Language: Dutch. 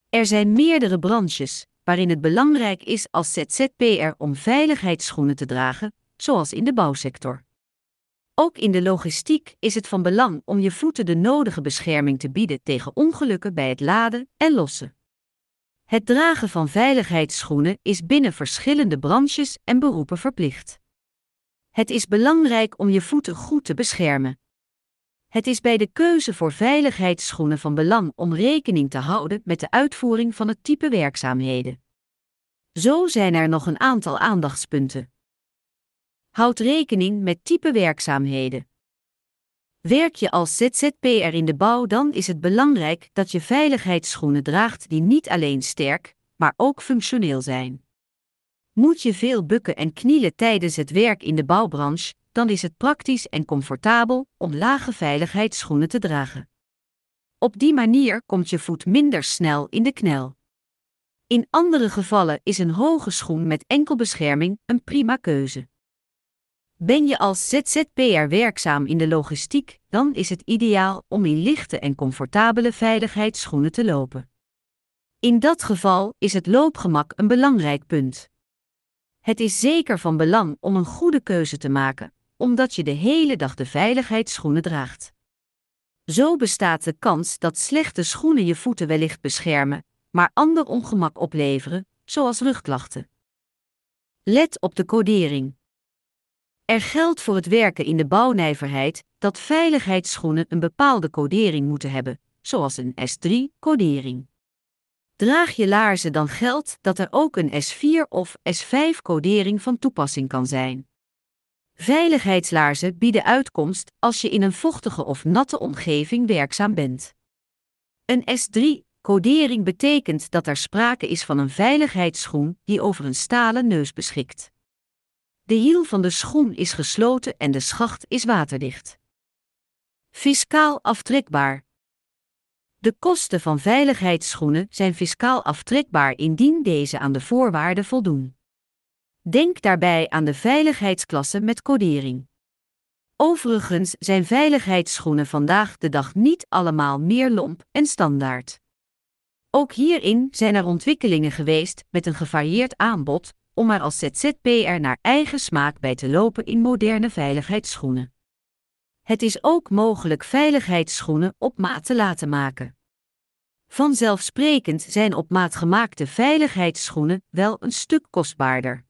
Er zijn meerdere branches waarin het belangrijk is als ZZP'er om veiligheidsschoenen te dragen, zoals in de bouwsector. Ook in de logistiek is het van belang om je voeten de nodige bescherming te bieden tegen ongelukken bij het laden en lossen. Het dragen van veiligheidsschoenen is binnen verschillende branches en beroepen verplicht. Het is belangrijk om je voeten goed te beschermen. Het is bij de keuze voor veiligheidsschoenen van belang om rekening te houden met de uitvoering van het type werkzaamheden. Zo zijn er nog een aantal aandachtspunten. Houd rekening met type werkzaamheden. Werk je als ZZP'er in de bouw, dan is het belangrijk dat je veiligheidsschoenen draagt die niet alleen sterk, maar ook functioneel zijn. Moet je veel bukken en knielen tijdens het werk in de bouwbranche, dan is het praktisch en comfortabel om lage veiligheidsschoenen te dragen. Op die manier komt je voet minder snel in de knel. In andere gevallen is een hoge schoen met enkelbescherming een prima keuze. Ben je als ZZP'er werkzaam in de logistiek, dan is het ideaal om in lichte en comfortabele veiligheidsschoenen te lopen. In dat geval is het loopgemak een belangrijk punt. Het is zeker van belang om een goede keuze te maken, omdat je de hele dag de veiligheidsschoenen draagt. Zo bestaat de kans dat slechte schoenen je voeten wellicht beschermen, maar ander ongemak opleveren, zoals rugklachten. Let op de codering. Er geldt voor het werken in de bouwnijverheid dat veiligheidsschoenen een bepaalde codering moeten hebben, zoals een S3-codering. Draag je laarzen, dan geldt dat er ook een S4 of S5-codering van toepassing kan zijn. Veiligheidslaarzen bieden uitkomst als je in een vochtige of natte omgeving werkzaam bent. Een S3-codering betekent dat er sprake is van een veiligheidsschoen die over een stalen neus beschikt. De hiel van de schoen is gesloten en de schacht is waterdicht. Fiscaal aftrekbaar. De kosten van veiligheidsschoenen zijn fiscaal aftrekbaar indien deze aan de voorwaarden voldoen. Denk daarbij aan de veiligheidsklasse met codering. Overigens zijn veiligheidsschoenen vandaag de dag niet allemaal meer lomp en standaard. Ook hierin zijn er ontwikkelingen geweest met een gevarieerd aanbod, om er als ZZP'er naar eigen smaak bij te lopen in moderne veiligheidsschoenen. Het is ook mogelijk veiligheidsschoenen op maat te laten maken. Vanzelfsprekend zijn op maat gemaakte veiligheidsschoenen wel een stuk kostbaarder.